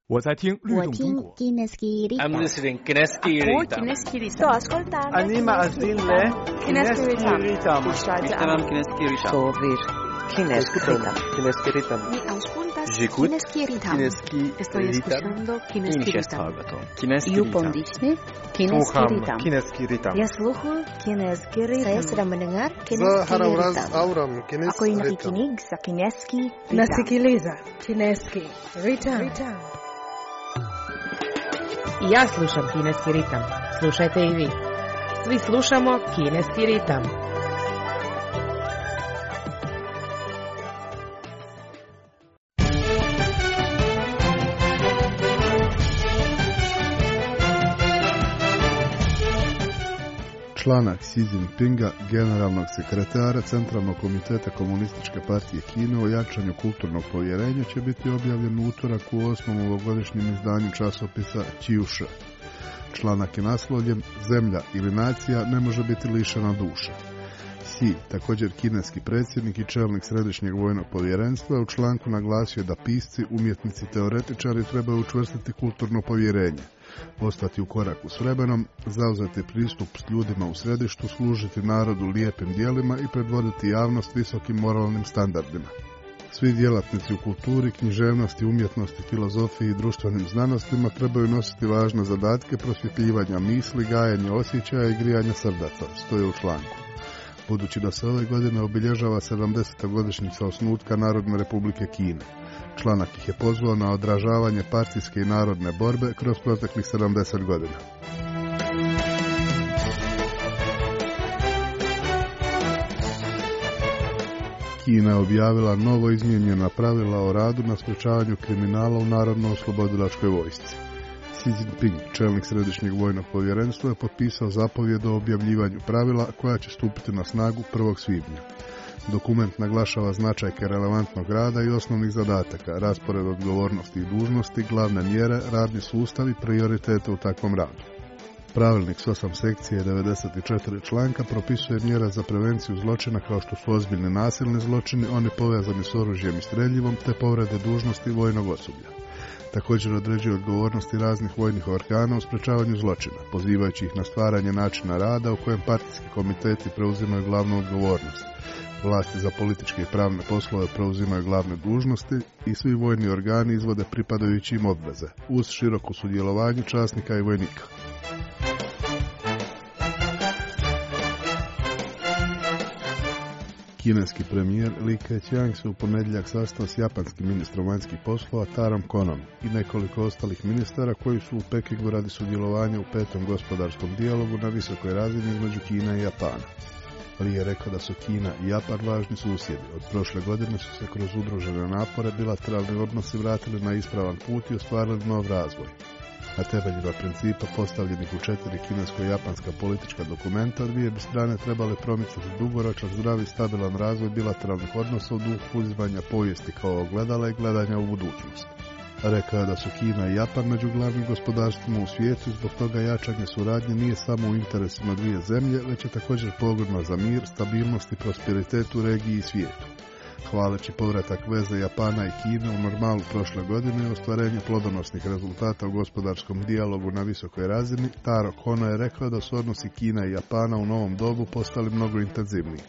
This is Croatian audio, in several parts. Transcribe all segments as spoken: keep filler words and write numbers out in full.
我在听律动中国。 I'm listening Kineski Ritam. Sto ascoltando. Anima Azille Kineski Ritam. Tamam Kineski Ritam. Sovir Kineski Ritam. Kineski Ritam. Mi auscultas J'écoute. Kineski Ritam. Kineski Estoy escuchando Kineski Ritam. Kineski Yupon Ritam. Disney Kineski Sluham Ritam. Kineski Ritam. Я слухаю Kineski Ritam. Saya sedang mendengar За Kineski Harawraz Ritam. Auram Ako Kineski yung Ritam. nakikinig sa Kineski Ritam. Nasikiliza Kineski Ritam. I ja slušam kineski ritam. Slušajte i vi. Svi slušamo kineski ritam. Članak Xi Jinpinga, generalnog sekretara Centralnog komiteta Komunističke partije Kine o jačanju kulturnog povjerenja, će biti objavljen u utorak u osmom ovogodišnjem izdanju časopisa Qiushi. Članak je naslovljen Zemlja ili nacija ne može biti lišena duše. Xi, također kineski predsjednik i čelnik Središnjeg vojnog povjerenstva, je u članku naglasio da pisci, umjetnici, teoretičari trebaju učvrstiti kulturno povjerenje, ostati u koraku s vremenom, zauzeti pristup s ljudima u središtu, služiti narodu lijepim djelima i predvoditi javnost visokim moralnim standardima. Svi djelatnici u kulturi, književnosti, umjetnosti, filozofiji i društvenim znanostima trebaju nositi važne zadatke prosvjetljivanja misli, gajanja osjećaja i grijanja srdaca, stoje u članku. Budući da se ove godine obilježava sedamdeseta godišnjica osnutka Narodne Republike Kine, članak ih je pozvao na odražavanje partijske i narodne borbe kroz proteklih sedamdeset godina. Kina je objavila novo izmijenjena pravila o radu na sprječavanju kriminala u Narodno-oslobodilačkoj vojsci. Xi Jinping, čelnik Središnjeg vojnog povjerenstva, je potpisao zapovjed o objavljivanju pravila koja će stupiti na snagu prvog svibnja. Dokument naglašava značajke relevantnog rada i osnovnih zadataka, raspored odgovornosti i dužnosti, glavne mjere, radni sustav i prioritete u takvom radu. Pravilnik s osam sekcije i devedeset četiri članka propisuje mjere za prevenciju zločina kao što su ozbiljni nasilni zločini, oni povezani s oružjem i streljivom, te povrede dužnosti vojnog osoblja. Također određuje odgovornosti raznih vojnih organa u sprečavanju zločina, pozivajući ih na stvaranje načina rada u kojem partijski komiteti preuzimaju glavnu odgovornost. Vlasti za političke i pravne poslove preuzimaju glavne dužnosti i svi vojni organi izvode pripadajući im obveze, uz široko sudjelovanje časnika i vojnika. Kineski premijer Li Keqiang se u ponedjeljak sastao s japanskim ministrom vanjskih poslova Tarom Konom i nekoliko ostalih ministara koji su u Pekingu radi sudjelovanja u petom gospodarskom dijalogu na visokoj razini između Kine i Japana. Li je rekao da su Kina i Japan važni susjedi. Od prošle godine su se kroz udružene napore bilateralni odnosi vratili na ispravan put i ostvarili nov razvoj. Na temeljima principa postavljenih u četiri kinesko-japanska politička dokumenta, dvije bi strane trebale promicati dugoročan, zdrav i stabilan razvoj bilateralnih odnosa u duhu uzimanja povijesti kao ogledala i gledanja u budućnost. Rekao je da su Kina i Japan među glavnim gospodarstvima u svijetu i zbog toga jačanje suradnje nije samo u interesima dvije zemlje, već je također pogodno za mir, stabilnost i prosperitet u regiji i svijetu. Hvaleći povratak veze Japana i Kine u normalu prošle godine i ostvarenje plodonosnih rezultata u gospodarskom dijalogu na visokoj razini, Taro Kono je rekao da su odnosi Kina i Japana u novom dobu postali mnogo intenzivniji.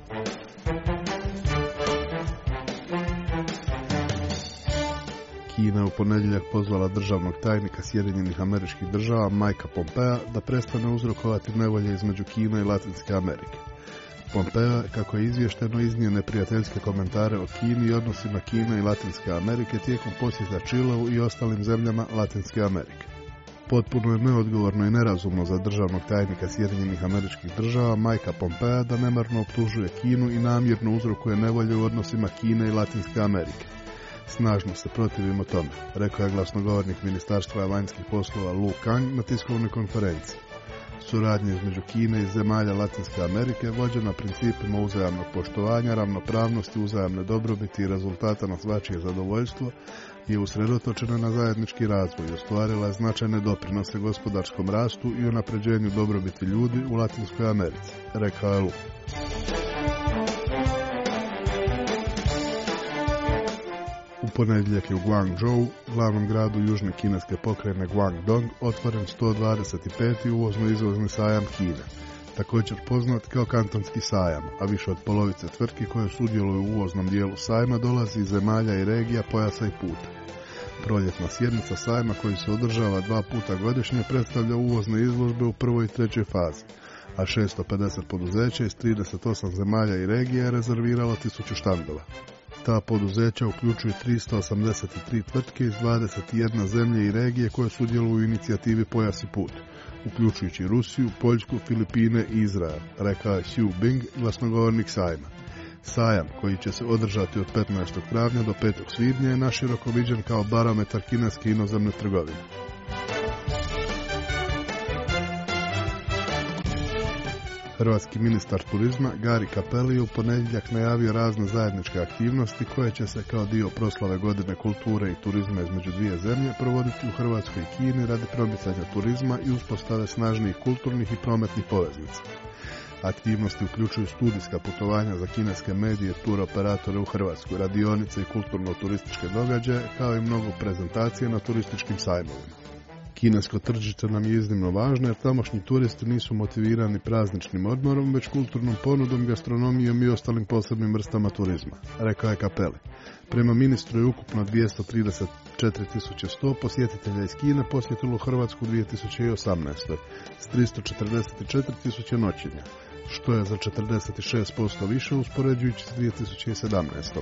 Kina je u ponedjeljak pozvala državnog tajnika Sjedinjenih Američkih Država Mikea Pompea da prestane uzrokovati nevolje između Kine i Latinske Amerike. Pompeo, kako je izvješteno, iznio neprijateljske komentare o Kini i odnosima Kine i Latinske Amerike tijekom posjeta Čileu i ostalim zemljama Latinske Amerike. Potpuno je neodgovorno i nerazumno za državnog tajnika Sjedinjenih Američkih Država Mikea Pompea da nemarno optužuje Kinu i namjerno uzrokuje nevolje u odnosima Kine i Latinske Amerike. Snažno se protivimo tome, rekao je glasnogovornik Ministarstva vanjskih poslova Lu Kang na tiskovnoj konferenciji. Suradnja između Kine i zemalja Latinske Amerike vođena principima uzajamnog poštovanja, ravnopravnosti, uzajamne dobrobiti i rezultata na svačije zadovoljstvo je usredotočena na zajednički razvoj i ostvarila je značajne doprinose gospodarskom rastu i unapređenju dobrobiti ljudi u Latinskoj Americi, rekao je Lu. Kina U ponedjeljak je u Guangzhou, glavnom gradu južne kineske pokrajine Guangdong, otvoren sto dvadeset peti uvozno-izvozni sajam Kine, također poznat kao kantonski sajam, a više od polovice tvrtki koje sudjeluju u uvoznom dijelu sajma dolazi iz zemalja i regija pojasa i puta. Proljetna sjednica sajma koji se održava dva puta godišnje predstavlja uvozne izložbe u prvoj i trećoj fazi, a šesto pedeset poduzeća iz trideset osam zemalja i regija je rezerviralo tisuću štandova. Ta poduzeća uključuju tristo osamdeset tri tvrtke iz dvadeset jedne zemlje i regije koje sudjeluju u inicijativi Pojas i put, uključujući Rusiju, Poljsku, Filipine i Izrael, rekao je Xu Bing, glasnogovornik sajma. Sajam, koji će se održati od petnaestog travnja do petog svibnja, je naširoko viđen kao barometar kineske inozemne trgovine. Hrvatski ministar turizma Gari Cappelli je u ponedjeljak najavio razne zajedničke aktivnosti koje će se kao dio proslave godine kulture i turizma između dvije zemlje provoditi u Hrvatskoj i Kini radi promicanja turizma i uspostave snažnijih kulturnih i prometnih poveznica. Aktivnosti uključuju studijska putovanja za kineske medije i tur operatore u Hrvatskoj, radionice i kulturno-turističke događaje, kao i mnogo prezentacije na turističkim sajmovima. Kinesko tržište nam je iznimno važno jer tamošnji turisti nisu motivirani prazničnim odmorom, već kulturnom ponudom, gastronomijom i ostalim posebnim vrstama turizma, rekao je Cappelli. Prema ministru je ukupno dvjesto trideset četiri tisuće sto posjetitelja iz Kine posjetilo Hrvatsku u dvije tisuće osamnaestoj s tristo četrdeset četiri tisuće noćenja, što je za četrdeset šest posto više uspoređujući s dvije tisuće sedamnaestom.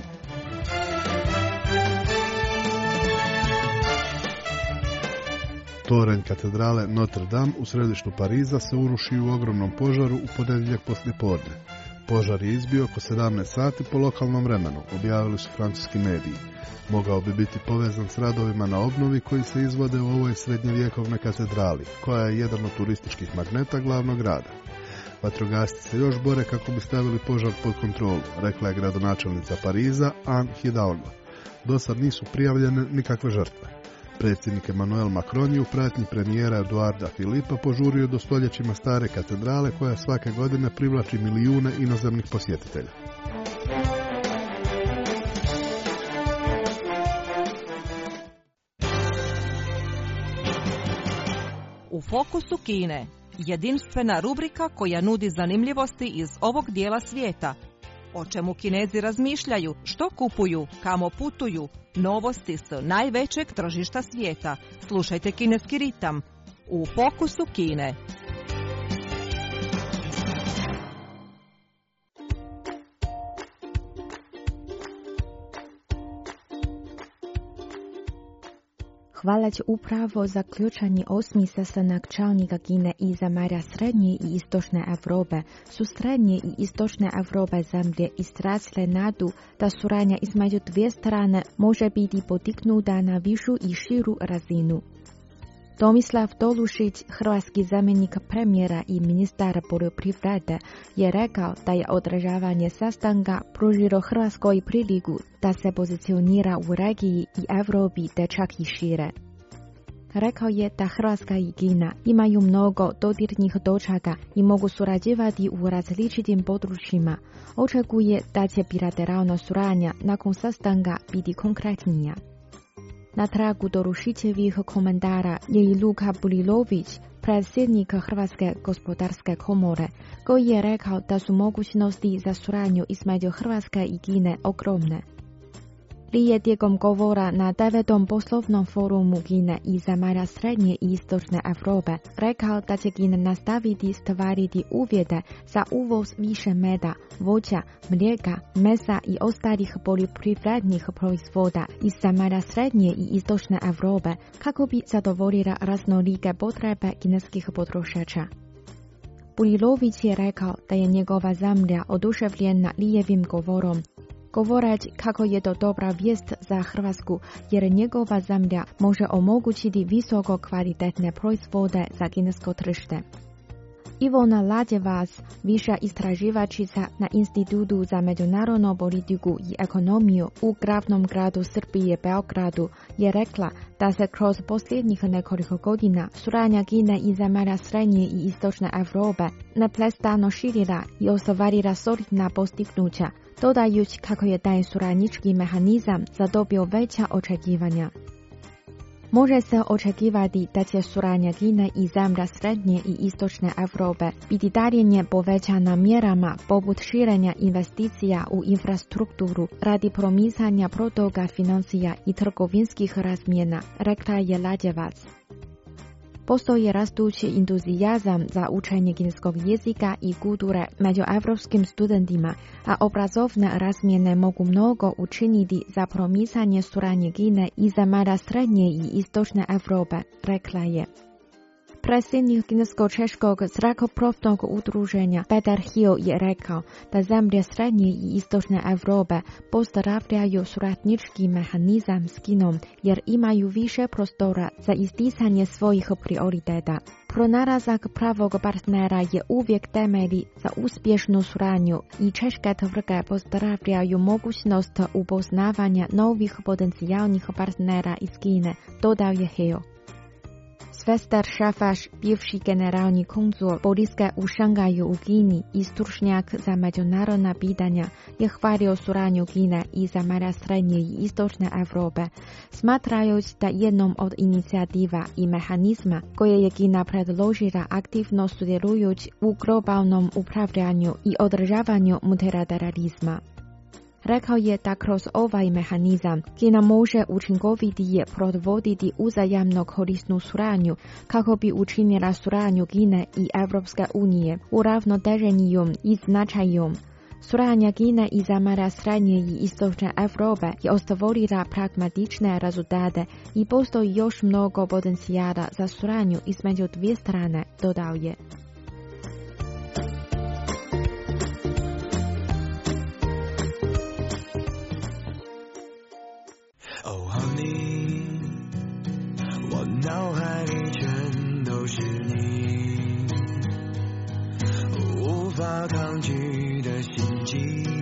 Toranj katedrale Notre Dame u središtu Pariza se urušio u ogromnom požaru u ponedjeljak poslijepodne. Požar je izbio oko sedamnaest sati po lokalnom vremenu, objavili su francuski mediji. Mogao bi biti povezan s radovima na obnovi koji se izvode u ovoj srednjevjekovnoj katedrali, koja je jedan od turističkih magneta glavnog grada. Vatrogasci se još bore kako bi stavili požar pod kontrolu, rekla je gradonačelnica Pariza Anne Hidalgo. Do sad nisu prijavljene nikakve žrtve. Predsjednik Emmanuel Macron je u pratnji premijera Eduarda Filipa požurio do stoljećima stare katedrale koja svake godine privlači milijune inozemnih posjetitelja. U fokusu Kine, jedinstvena rubrika koja nudi zanimljivosti iz ovog dijela svijeta. O čemu Kinezi razmišljaju, što kupuju, kamo putuju, novosti s najvećeg tržišta svijeta. Slušajte Kineski ritam u fokusu Kine. Hvalač upravo zaključani osmi sastanak čelnika Kine i zemalja Srednje i Istočne Europe su Srednje i Istočne Europe zemlje izrazile nadu da suradnja između dvije strane može biti podignuta na višu i širu razinu. Tomislav Tolušić, hrvatski zamjenik premijera i ministar poljoprivrede, je rekao da je održavanje sastanka pružilo Hrvatskoj priliku da se pozicionira u regiji i Europi te čak i šire. Rekao je da Hrvatska i Kina imaju mnogo dodirnih točaka i mogu surađivati u različitim područjima. Očekuje da će bilateralna suradnja nakon sastanka biti konkretnija. Na tragu Tolušićevih komentara je i Luka Bulilović, predsjednik Hrvatske gospodarske komore, koji je rekao da su mogućnosti za suradnju između Hrvatske i Kine ogromne. Li je tijekom govora na devetom poslovnom forumu Kine i zemalja Srednje i Istočne Europe rekao da će Kina nastaviti stvariti uvjete za uvoz više meda, voća, mlijeka, mesa i ostalih poljoprivrednih proizvoda iz zemalja Srednje i Istočne Europe kako bi zadovoljila raznolike potrebe kineskih potrošača. Bulilović je rekao da je njegova zemlja oduševljena lijevim govorom, govoreći kako je to dobra vijest za Hrvatsku jer njegova zemlja može omogućiti visoko kvalitetne proizvode za kinesko tržište. Ivona Ladjevac, viša istraživačica na Institutu za međunarodnu politiku i ekonomiju u glavnom gradu Srbije Beogradu, je rekla da se kroz posljednjih nekoliko godina suradnja Kine i zemalja Srednje i Istočne Europe neprestano širila i ostvarila solidna postignuća, dodajući kako je taj suradnički mehanizam zadobio veća očekivanja. Može se očekivati da će suradnja Kine i zemlja Srednje i Istočne Europe biti dalje povećana mjerama poput širenja investicija u infrastrukturu radi promicanja protoka financija i trgovinskih razmjena, rekla je Lađevac. Postoji rastući entuzijazam za učenje kineskog jezika i kulture među evropskim studentima, a obrazovne razmjene mogu mnogo učiniti za promicanje suradnje Kine i zemalja Srednje i Istočne Europe, rekla je. Predsjednik kinesko-češkog zrakoplovnog udruženja Peter Hill je rekao da zemlje Srednje i Istočne Europe pozdravljaju suradnički mehanizam s Kinom jer imaju više prostora za isticanje svojih prioriteta. Pronalazak pravog partnera je uvijek temelj za uspješnu suradnju i češke tvrtke pozdravljaju mogućnost upoznavanja novih potencijalnih partnera iz Kine, dodao je Hill. Svester Šafaš, bivši generalni konzul Poljske u Šangaju u Kini i stručnjak za međunarodna pitanja, je hvalio suradnju Kine i zemalja Srednje i Istočne Europe, smatrajući da jednom od inicijativa i mehanizma koje je Kina predložila aktivno sudjelujući u globalnom upravljanju i održavanju multilateralizma. Rekao je da kroz ovaj mehanizam Kina može učinkovitije provoditi uzajamno korisnu suradnju kako bi učinila suradnju Kine i Evropske unije uravnoteženijom i značajnom. Suradnja Kine i zemalja Srednje i Istočne Europe je ostvarila pragmatične rezultate i postoji još mnogo potencijala za suradnju između dvije strane, dodao je. Oh honey， 我脑海里全都是你，无法抗拒的心悸，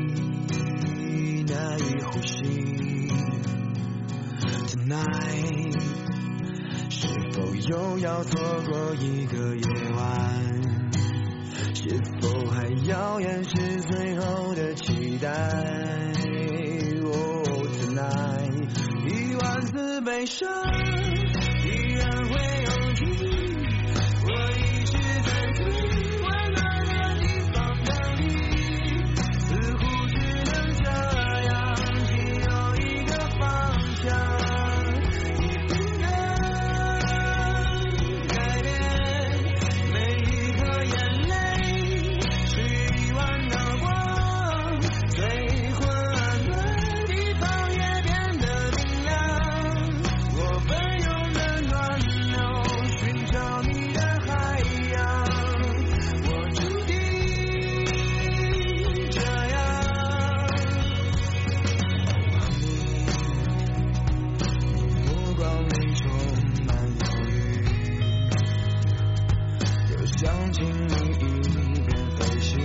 难以呼吸。Tonight， 是否又要错过一个夜晚？是否还遥远是最后的期待？ Oh tonight。 一万次悲伤，依然会有你。我一直在最温暖的地方等你，似乎只能这样，只有一个方向。你不能改变，每一颗眼泪是一万道光，最昏暗的地方也变得。 想请你一边飞行，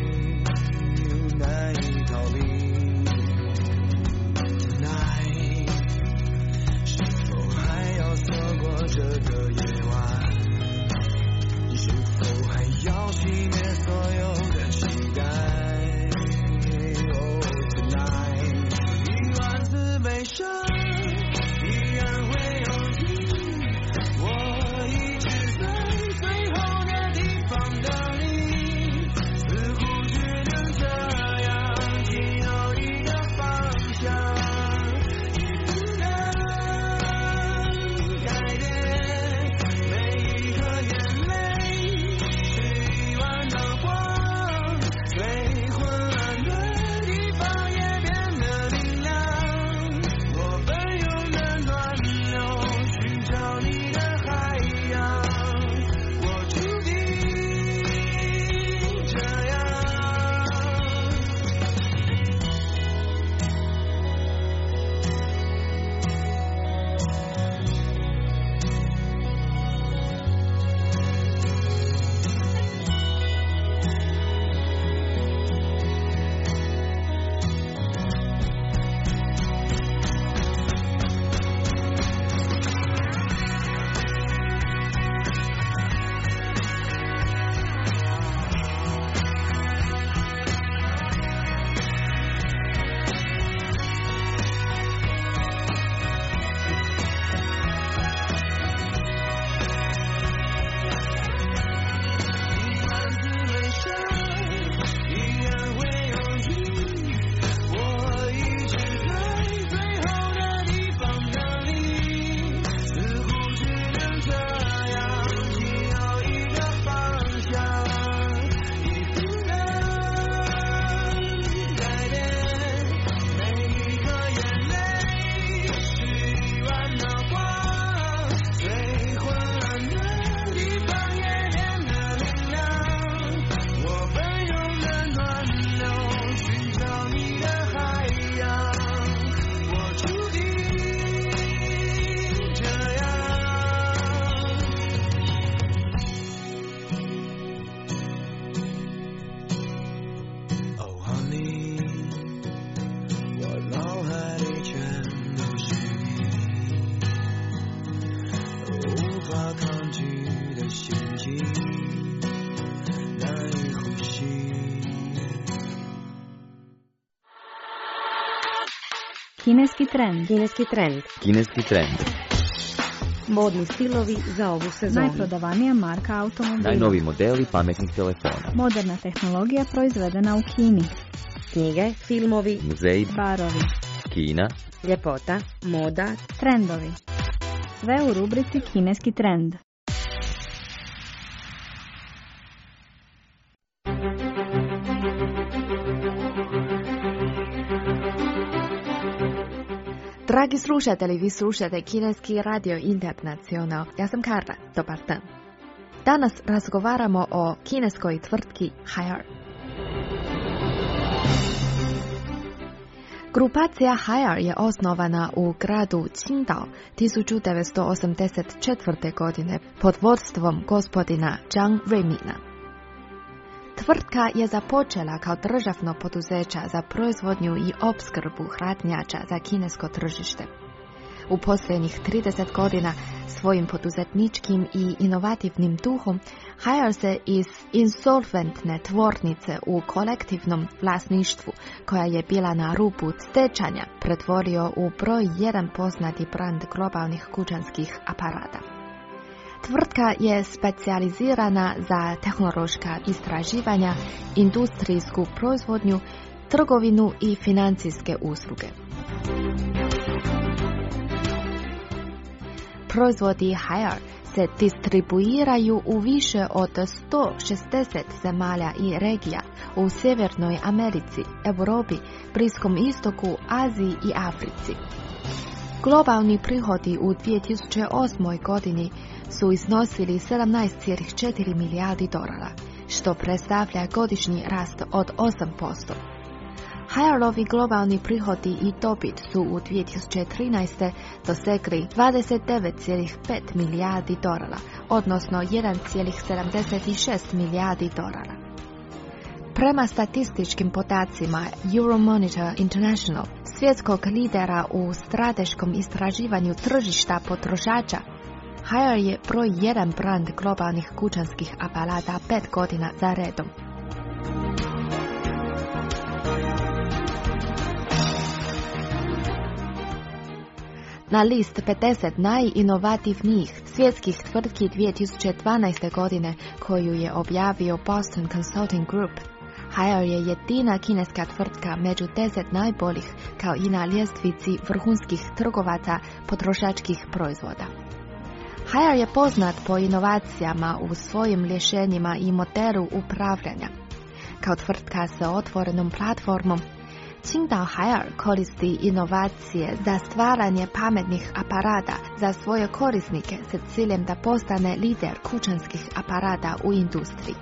难以逃离。Tonight， 是否还要错过这个夜晚？是否还要熄灭所有的期待 ？Oh tonight， 一万次悲伤，依然会有你。我一直在最后。 等你，似乎只能这样，只有一个方向。你不能改变， 法抗拒的陷阱，难以呼吸。 Kineski trend. Kineski trend. Kineski trend. Modni stilovi za ovu sezonu. Najprodavanija marka automobila. Najnoviji modeli pametnih telefona. Moderna tehnologija proizvedena u Kini. Knjige, filmovi, muzeji, barovi, Kina, ljepota, moda, trendovi. Sve u rubrici Kineski trend. Dragi slušatelji, vi slušate Kineski radio Internacional. Ja sam Karla, dobar dan. Danas razgovaramo o kineskoj tvrtki Haier. Grupacija Haier je osnovana u gradu Qingdao tisuću devetsto osamdeset četvrte. godine pod vodstvom gospodina Zhang Ruimina. Tvrtka je započela kao državno poduzeća za proizvodnju i opskrbu hladnjača za kinesko tržište. U posljednjih trideset godina svojim poduzetničkim i inovativnim duhom Haier se iz insolventne tvornice u kolektivnom vlasništvu, koja je bila na rubu stečanja, pretvorio u broj jedan poznati brand globalnih kućanskih aparata. Tvrtka je specijalizirana za tehnološka istraživanja, industrijsku proizvodnju, trgovinu i financijske usluge. Proizvodi Haier se distribuiraju u više od sto šezdeset zemalja i regija u Sjevernoj Americi, Europi, Bliskom istoku, Aziji i Africi. Globalni prihodi u dvije tisuće osmoj. godini su iznosili sedamnaest zarez četiri milijardi dolara, što predstavlja godišnji rast od osam posto. Haierovi globalni prihodi i dobit su u dvije tisuće trinaeste. dosegli dvadeset devet zarez pet milijardi dolara, odnosno jedan zarez sedamdeset šest milijardi dolara. Prema statističkim podacima Euromonitor International, svjetskog lidera u strateškom istraživanju tržišta potrošača, Haier je broj jedan brand globalnih kućanskih aparata pet godina za redom. Na list pedeset najinovativnijih svjetskih tvrtki dvije tisuće dvanaeste. godine, koju je objavio Boston Consulting Group, Haier je jedina kineska tvrtka među deset najboljih, kao i na ljestvici vrhunskih trgovaca potrošačkih proizvoda. Haier je poznat po inovacijama u svojim rješenjima i modelu upravljanja. Kao tvrtka sa otvorenom platformom, Qingdao Haier koristi inovacije za stvaranje pametnih aparata za svoje korisnike s ciljem da postane lider kućanskih aparata u industriji.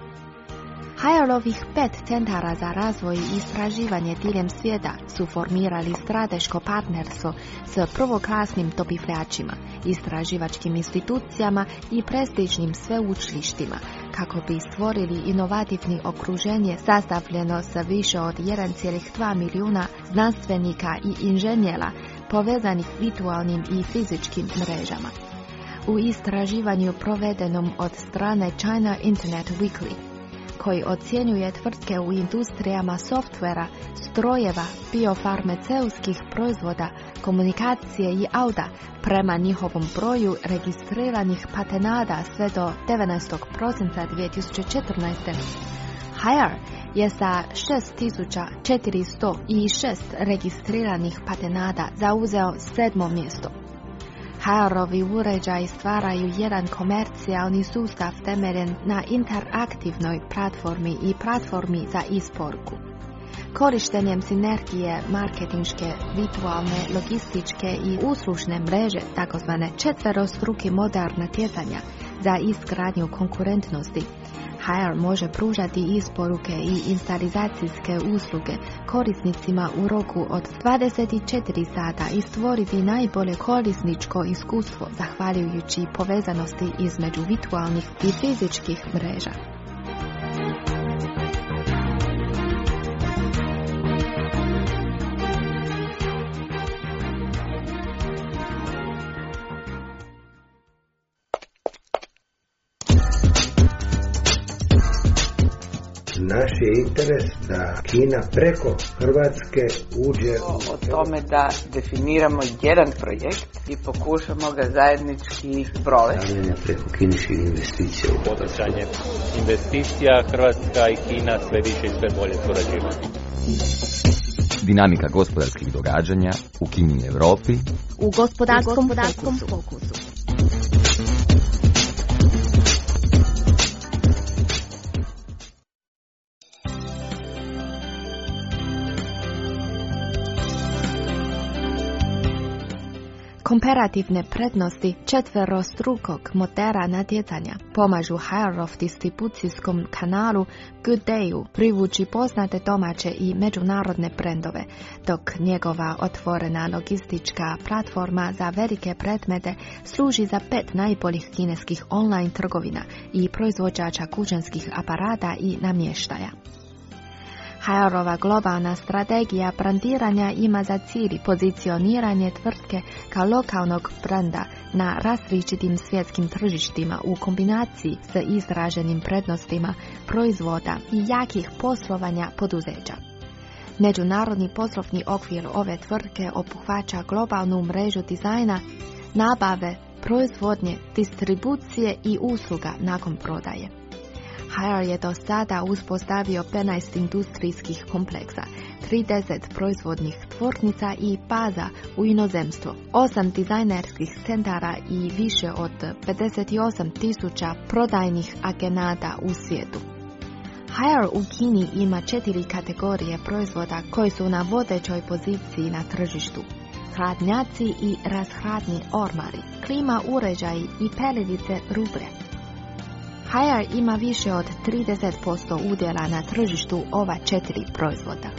Haierovih pet centara za razvoj i istraživanje diljem svijeta su formirali strateško partnerstvo s prvoklasnim dobavljačima, istraživačkim institucijama i prestižnim sveučilištima, kako bi stvorili inovativni okruženje sastavljeno sa više od jedan zarez dva milijuna znanstvenika i inženjera povezanih virtualnim i fizičkim mrežama. U istraživanju provedenom od strane China Internet Weekly, koji ocjenjuje tvrtke u industrijama softvera, strojeva, biofarmaceutskih proizvoda, komunikacije i auta prema njihovom broju registriranih patenata sve do devetnaestog prosinca dvije tisuće četrnaeste. Haier je sa šest tisuća četiristo šest registriranih patenata zauzeo sedmo mjesto. Haierovi uređaji stvaraju jedan komercijalni sustav temeljen na interaktivnoj platformi i platformi za isporuku. Korištenjem sinergije marketinške, virtualne, logističke i uslužne mreže, takozvane četverostruki model natjecanja za izgradnju konkurentnosti, Haier može pružati isporuke i instalizacijske usluge korisnicima u roku od dvadeset četiri sata i stvoriti najbolje korisničko iskustvo zahvaljujući povezanosti između virtualnih i fizičkih mreža. Naš je interes da Kina preko Hrvatske uđe o, o tome da definiramo jedan projekt i pokušamo ga zajednički provesti. Stavljanje preko kineskih investicija. Poticanje investicija, Hrvatska i Kina sve više i sve bolje surađuju. Dinamika gospodarskih događanja u Kini i Europi u gospodarskom fokusu. Komparativne prednosti četverostrukog modela natjecanja pomažu Haier distribucijskom kanalu Good Dayu privući poznate domaće i međunarodne brendove, dok njegova otvorena logistička platforma za velike predmete služi za pet najboljih kineskih online trgovina i proizvođača kućanskih aparata i namještaja. Haierova globalna strategija brandiranja ima za cilj pozicioniranje tvrtke kao lokalnog brenda na različitim svjetskim tržištima u kombinaciji s izraženim prednostima proizvoda i jakih poslovanja poduzeća. Međunarodni poslovni okvir ove tvrtke obuhvaća globalnu mrežu dizajna, nabave, proizvodnje, distribucije i usluga nakon prodaje. Haier je do sada uspostavio petnaest industrijskih kompleksa, trideset proizvodnih tvornica i baza u inozemstvu, osam dizajnerskih centara i više od pedeset osam tisuća prodajnih agenata u svijetu. Haier u Kini ima četiri kategorije proizvoda koji su na vodećoj poziciji na tržištu: hladnjaci i rashladni ormari, klima uređaji i pelenice rubre. Haier ima više od trideset posto udjela na tržištu ova četiri proizvoda.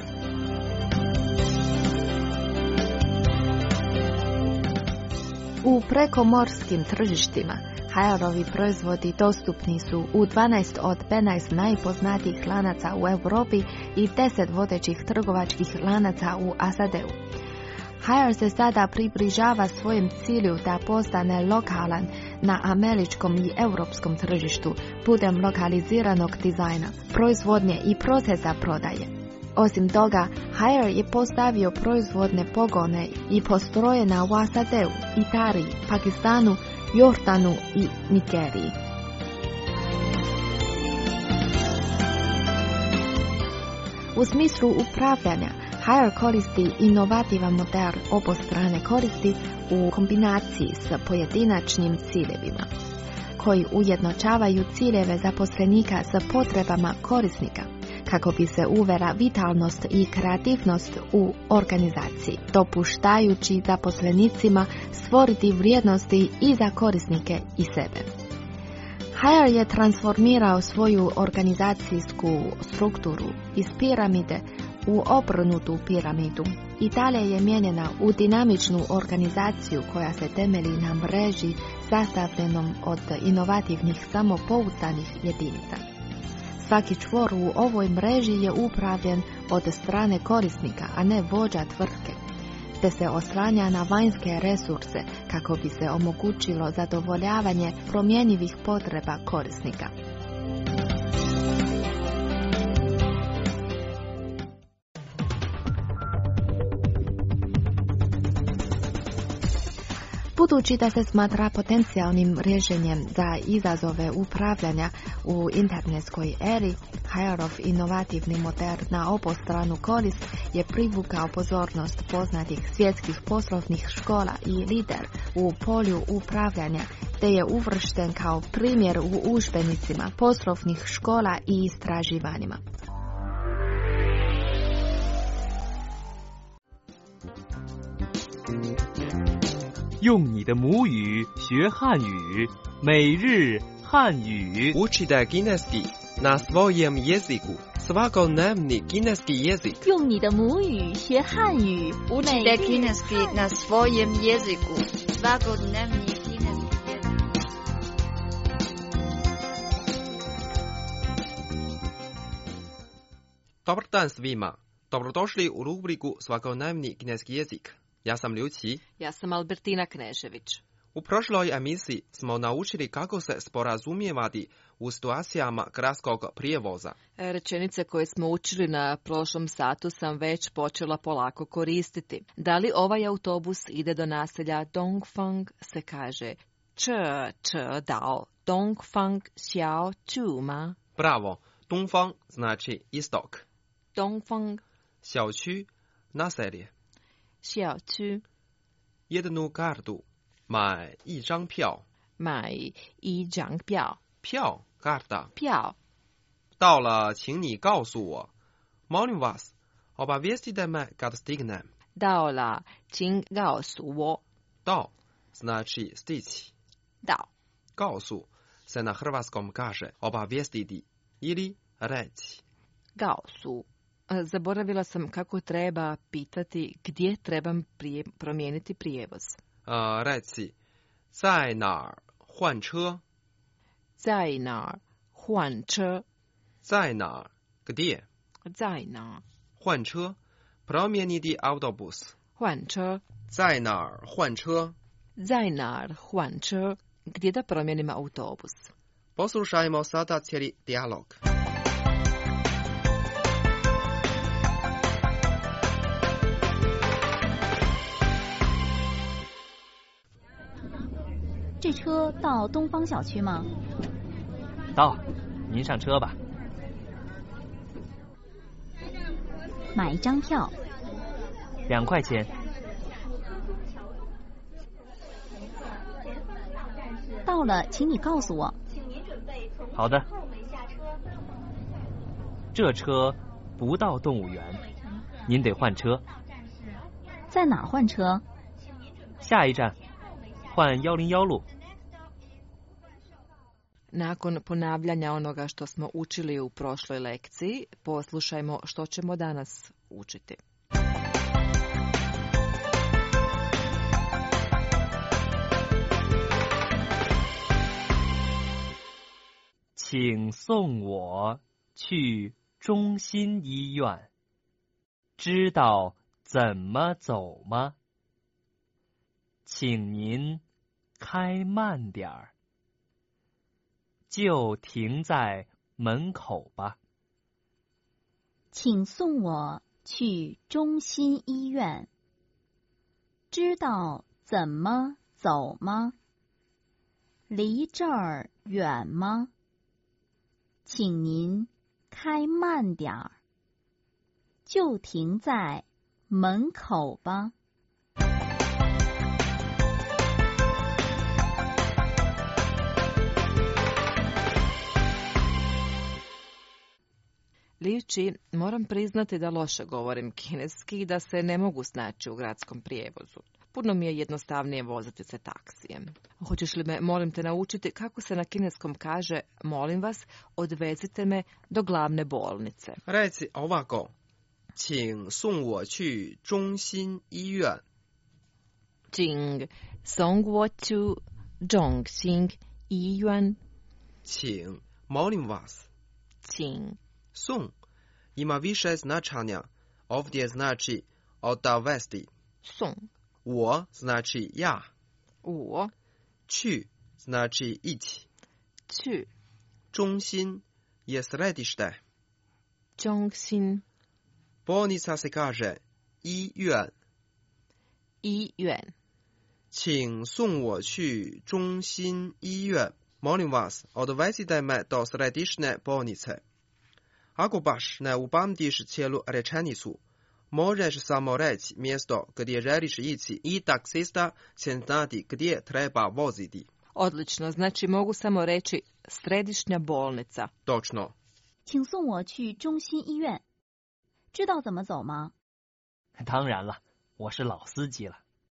U prekomorskim tržištima Haierovi proizvodi dostupni su u dvanaest od petnaest najpoznatijih lanaca u Europi i deset vodećih trgovačkih lanaca u A S A D-u. Haier se sada približava svojem cilju da postane lokalan na američkom i europskom tržištu putem lokaliziranog dizajna, proizvodnje i procesa prodaje. Osim toga, Haier je postavio proizvodne pogone i postrojena u A S A D-u, Italiji, Pakistanu, Jordanu i Nigeriji. U smislu upravljanja, Haier koristi inovativan model obostrane koristi u kombinaciji s pojedinačnim ciljevima, koji ujednačavaju ciljeve zaposlenika s potrebama korisnika, kako bi se uvela vitalnost i kreativnost u organizaciji, dopuštajući zaposlenicima stvoriti vrijednosti i za korisnike i sebe. Haier je transformirao svoju organizacijsku strukturu iz piramide u obrnutu piramidu i dalje je mijenjena u dinamičnu organizaciju koja se temelji na mreži sastavljenom od inovativnih samopouzdanih jedinica. Svaki čvor u ovoj mreži je upravljen od strane korisnika, a ne vođa tvrtke, te se oslanja na vanjske resurse kako bi se omogućilo zadovoljavanje promjenjivih potreba korisnika. Budući da se smatra potencijalnim rješenjem za izazove upravljanja u internetskoj eri, Haierov inovativni model na obostranu korist je privukao pozornost poznatih svjetskih poslovnih škola i lider u polju upravljanja, te je uvršten kao primjer u udžbenicima poslovnih škola i istraživanjima. 用你的母语学汉语，每日汉语。 Učite kineski na svojem jeziku. Svakodnevni kineski jezik. 用你的母语学汉语。 Učite kineski na svojem jeziku. Svakodnevni kineski jezik. Dobar dan svima. Dobrodošli u rubriku Svakodnevni kineski jezik. Ja sam Liu Qi. Ja sam Albertina Knežević. U prošloj emisiji smo naučili kako se sporazumijevati u situacijama gradskog prijevoza. Rečenice koje smo učili na prošlom satu sam već počela polako koristiti. Da li ovaj autobus ide do naselja Dongfang, se kaže Če če dao Dongfang xiao chu ma? Bravo, Dongfang znači istok. Dongfang. Xiaoqu, naselje. Xiaoqu. Jednu kartu. 买一张票， 买一张票， 票 karta， 票。 到了，请你告诉我。Molim vas, obavijestite me kad stignem. 到了，请告诉我。 到 znači stići. 到。 告诉 se na hrvatskom kaže obavijestiti ili reći. 告诉. Zaboravila sam kako treba pitati gdje trebam prije, promijeniti prijevoz. Uh, reci, 在哪儿换车？ 在哪儿换车？ 在哪儿 gdje？ 在哪儿换车 promijeniti autobus。 换车。 在哪儿换车？ 在哪儿换车？ Gdje da promijenimo autobus? Poslušajmo sada cijeli dijalog. "这车到东方小区吗？"" 到，您上车吧。"" 买一张票。"" 两块钱。"" 到了，请你告诉我。"" 好的。""这车不到动物园，您得换车。"" 在哪儿换车？"" 下一站，换一零一路。" Nakon ponavljanja onoga što smo učili u prošloj lekciji, poslušajmo što ćemo danas učiti. 请送我去中心医院，知道怎么走吗？请您开慢点儿，就停在门口吧。 请送我去中心医院，知道怎么走吗？离这儿远吗？请您开慢点儿，就停在门口吧。 Liči, moram priznati da loše govorim kineski i da se ne mogu snaći u gradskom prijevozu. Puno mi je jednostavnije voziti se taksijem. Hoćeš li me, molim te, naučiti kako se na kineskom kaže, molim vas, odvezite me do glavne bolnice? Reci ovako, 请送我去中心医院。 请送我去中心医院。 请 molim vas。 请送ima više značanja. Ovdje znači odvesti. 送. 我 znači ja. 我去 znači ići. 去中心je središte. 中心 bolnica se kaže 医院。 医院。 请送我去中心医院。Molim vas, odvezite me do središnje bolnice. Ako baš ne upamtiš cijelu rečenicu, možeš samo reći mjesto gdje želiš ići i taksista će znati gdje treba voziti. Odlično, znači mogu samo reći središnja bolnica. Točno. 请送我去中心医院，知道怎么走吗？ 当然了，我是老司机了。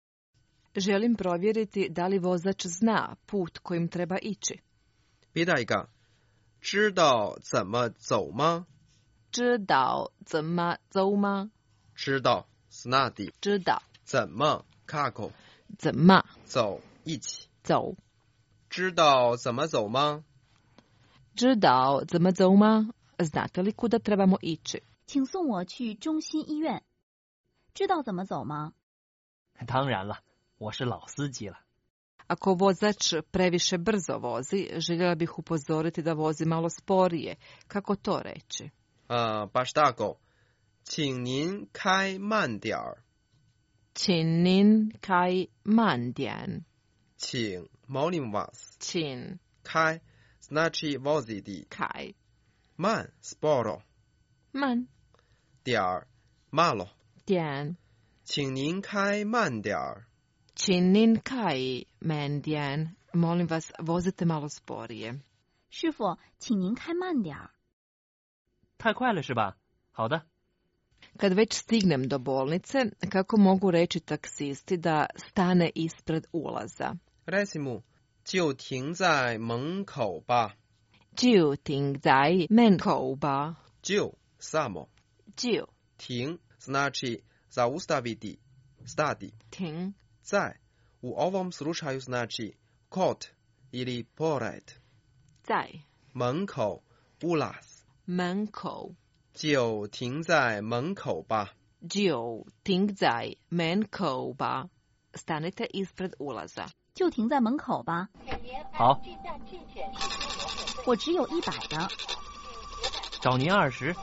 Želim provjeriti da li vozač zna put kojim treba ići. Pitaj ga, 知道怎么走吗？ 知道怎么走吗？ 知道 znati. 知道怎么 kako 怎么走一起走？ 知道怎么走吗？ 知道怎么走吗？Znate li kuda trebamo ići? 请送我去中心医院，知道怎么走吗？ 当然了，我是老司机了。 Ako vozač previše brzo vozi, željela bih upozoriti da vozi malo sporije. Kako to reći? A, baš tako. 请您开慢点儿。 请您开慢点。 请 molim vas. 请开 znači voziti. 开 man sporo. 慢点儿 malo. 点请您开慢点儿。 请您开慢点。Molim vas, vozite malo sporije. 师傅，请您开慢点儿。 太快了是吧？好的。 Kad već stignem do bolnice, kako mogu reći taksisti da stane ispred ulaza? Reci mu, 就停在门口吧。 就停在门口吧。 就 samo. 就停 znači zaustaviti, stati. 停在 u ovom slučaju znači kod ili pored. 在门口 ulaz. 门口就停在门口吧。 就停在门口吧。Stanite ispred ulaza. 就停在门口吧。 好。 我只有一百的。 找您二十。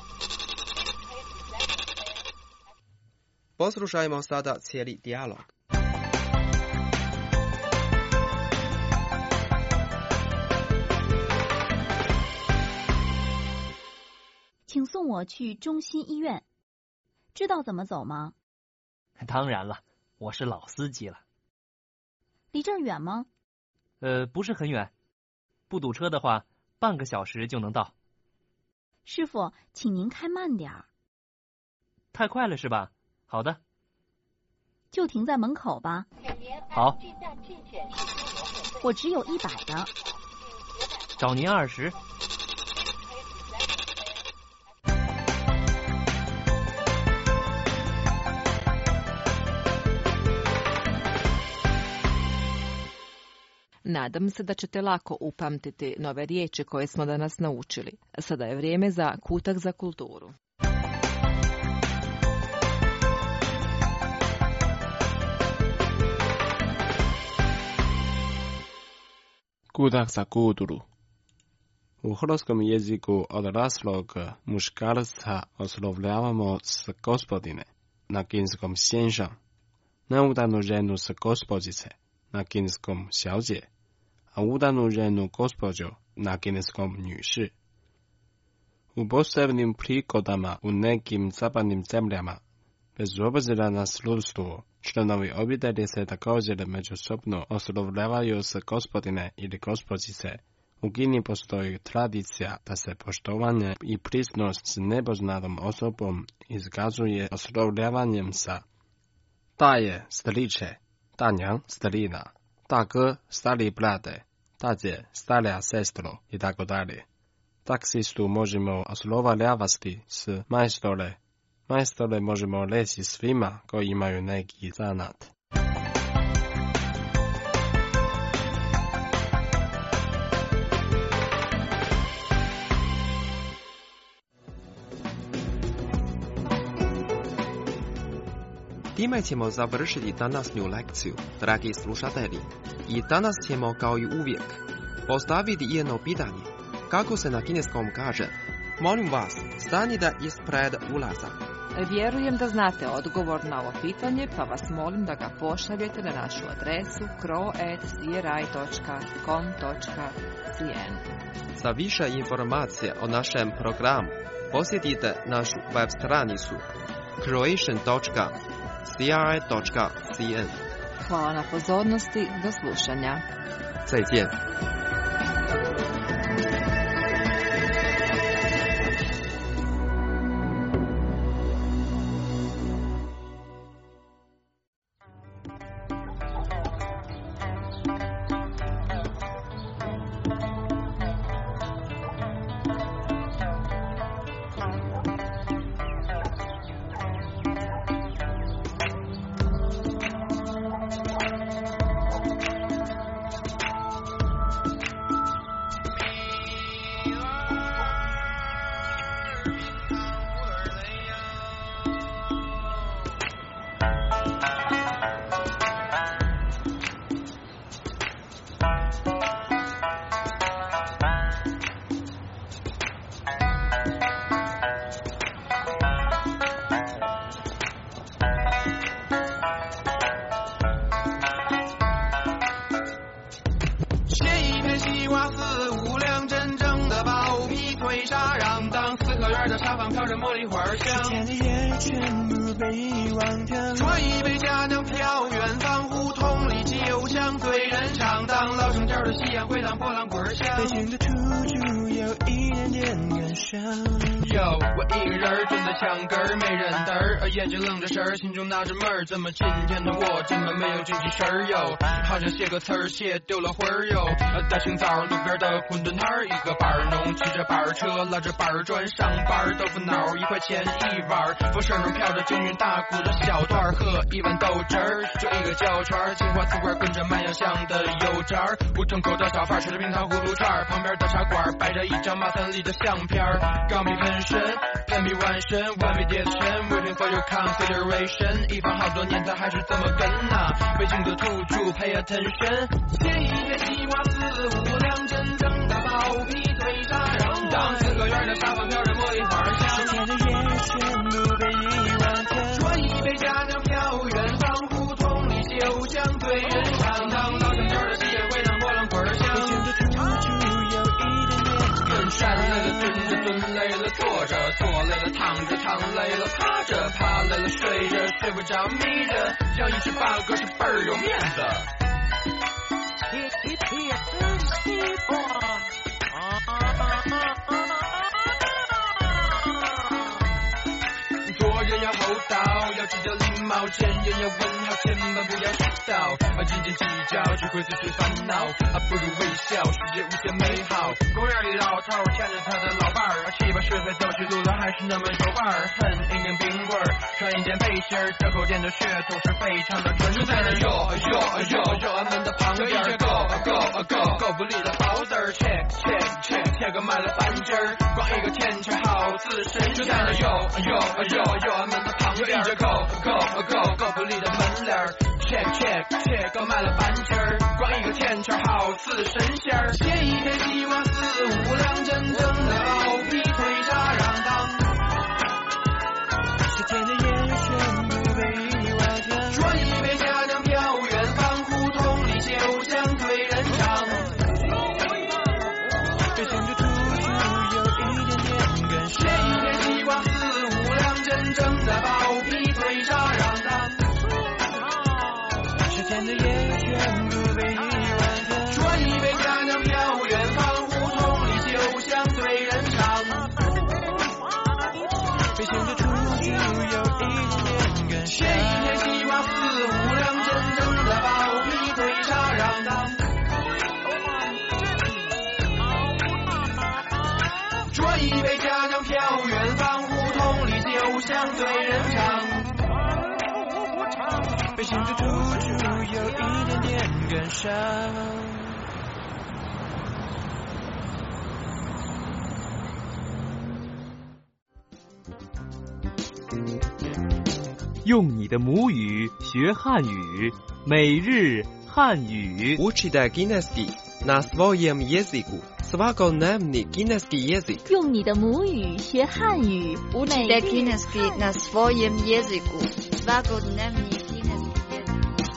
Poslušajmo sada cijeli dijalog. 请送我去中心医院。知道怎么走吗？ 当然了，我是老司机了。 离这儿远吗？ 呃，不是很远，不堵车的话，半个小时就能到。 师傅，请您开慢点儿。 太快了是吧？好的。 就停在门口吧。 好。 我只有一百的。 找您二十。 Nadam se da ćete lako upamtiti nove riječi koje smo danas naučili. Sada je vrijeme za kutak za kulturu. Kutak za kulturu. U hrvatskom jeziku odraslog muškarca oslovljavamo s gospodine, na kineskom sjenžan, neudanu ženu s gospođice, na kineskom 小姐, a udanu ženu gospođo na kineskom 女士. U posebnim prigodama u nekim zapadnim zemljama, bez obzira na služstvo, članovi obitelji se također međusobno oslovljavaju s gospodine ili gospođice. U Kini postoji tradicija da se poštovanje i prisnost s nepoznatom osobom izkazuje oslovljavanjem sa 大爷 striče, 大娘 starina, 大哥 stari brate, 大姐 starija sestro i tako dalje. Taksistu možemo oslovljavati s majstore. Majstore možemo reći svima koji imaju neki zanat. Time ćemo završiti današnju lekciju, dragi slušatelji. I danas ćemo kao i uvijek postaviti jedno pitanje. Kako se na kineskom kaže? Molim vas, stanite ispred ulaza. Vjerujem da znate odgovor na ovo pitanje, pa vas molim da ga pošaljete na našu adresu crow at c r i dot com dot c n. Za više informacije o našem programu posjetite našu web stranicu croatian dot c r i dot c n. Hvala na pozornosti, do slušanja. 再见。 片西瓜四五两，真正的包皮腿沙瓤，当四合院的沙发飘着茉莉花香。十天的夜全部被遗忘掉，说一杯佳酿飘远方，胡同里酒香醉人肠，当老城角的夕阳回荡波浪滚响。北京的土著有一点点感伤。有我一个人蹲在墙根儿，没人嘚儿，眼睛愣着神儿，心中纳着闷儿，怎么今天的我这么没有精气神儿哟？好像写个词儿写丢了魂儿哟。大清早路边的馄饨摊儿，一个板儿农骑着板儿车，拉着板儿砖上班，豆腐脑一块钱一碗，风扇上飘着京韵大鼓的小段儿，喝一碗豆汁儿，就一个焦圈儿，青花瓷罐跟着卖药香的油渣儿，胡同口的小贩吃着冰糖葫芦串儿，旁边的茶馆摆着一张马三立的相片儿，钢笔喷身，喷笔完身，完美叠身 ，waiting for your consideration， 一放好多年他还是这么跟呐、啊，北京的土著 pay attention， 写一片西瓜四五两，真正的包皮腿沙瓤，当四合院的沙发飘着茉莉花香，十天的夜全部被遗忘掉，说一杯佳酿飘远方，胡同里酒香醉人肠，当老城角的夕阳回荡波浪滚响，北京的土著有一点点更站累了蹲着蹲累了坐着坐累了躺着躺累了趴着趴累了睡着睡不着眯着，要一只八哥是倍儿有面子。做人要厚道，要知道礼貌，见人要问好，千万不要迟到。啊，斤斤计较只会自寻烦恼，啊，不如微笑，世界无限美好。公园里老头牵着他的老伴儿，七八十岁走起路来还是那么有伴儿，恨一根冰棍儿，穿一件背心儿，这口店的血统是非常的纯正。在那哟哟哟哟俺们的旁边，go go go go 不利的包子儿 ，check check check， 贴个卖了半斤儿，光一个天桥好似神仙。在那哟哟哟哟俺们的旁边，go go go go 不利的门脸儿 ，check check check， 刚卖了半斤儿，光一个天桥好似神仙儿。写一片西瓜四五两，真正的包皮腿沙瓤，当十天的夜全部被遗忘掉，说一杯佳酿飘远方，胡同里酒香醉人肠。北京的土著有一点点感伤，写一片西瓜四五两，真正的包皮腿沙瓤，当十天的夜全部被遗忘掉，说一杯佳酿飘远方，胡同里酒香醉人肠。北京的土著有一点点感伤，写一片西瓜四五两，真正的包皮腿沙瓤，当说一杯佳酿飘远方，胡同里酒香醉人肠。北京的土著有一点点感伤。 用你的母语学汉语，每日汉语。 Учите кінеський на своєму язику. Svakodnevний кінеський язик. 用你的母语学汉语， Учите кінеський на своєму язику. Svakodnevний кінеський язик.